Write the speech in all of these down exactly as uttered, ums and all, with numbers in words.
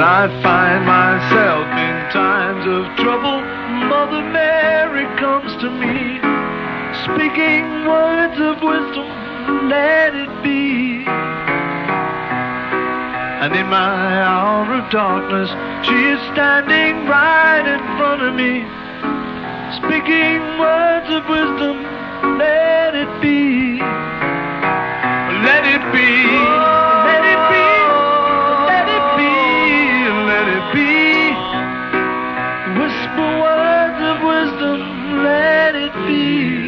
I find myself in times of trouble, Mother Mary comes to me, speaking words of wisdom, let it be. And in my hour of darkness, she is standing right in front of me, speaking words of wisdom, let it be. Let it be, let it be, let it be, let it be. Whisper words of wisdom, let it be.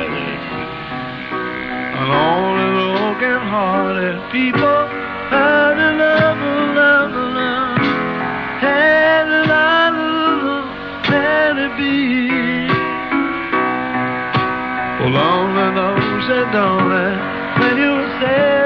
And all the broken-hearted people, let it love, love, love, let it love, let it be. For long the nose and don't let when you say